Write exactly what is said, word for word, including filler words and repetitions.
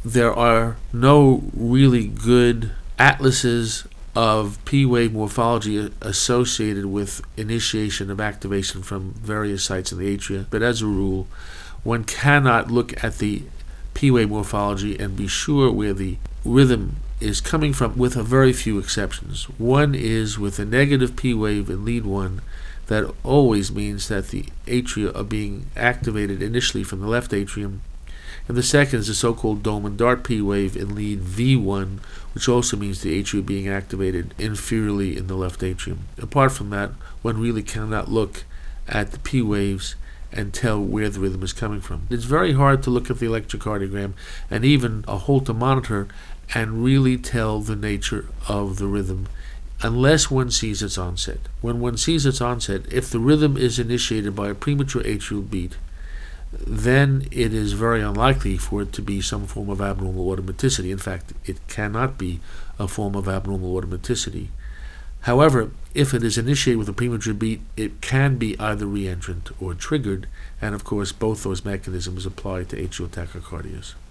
there are no really good atlases of P-wave morphology associated with initiation of activation from various sites in the atria, but as a rule, one cannot look at the P-wave morphology and be sure where the rhythm is coming from, with a very few exceptions. One is with a negative P-wave in lead one. That always means that the atria are being activated initially from the left atrium. And the second is the so-called dome and dart P-wave in lead V one, which also means the atria being activated inferiorly in the left atrium. Apart from that, one really cannot look at the P-waves and tell where the rhythm is coming from. It's very hard to look at the electrocardiogram and even a Holter monitor and really tell the nature of the rhythm unless one sees its onset. When one sees its onset, if the rhythm is initiated by a premature atrial beat, then it is very unlikely for it to be some form of abnormal automaticity. In fact, it cannot be a form of abnormal automaticity. However, if it is initiated with a premature beat, it can be either reentrant or triggered, and of course both those mechanisms apply to atrial tachycardias.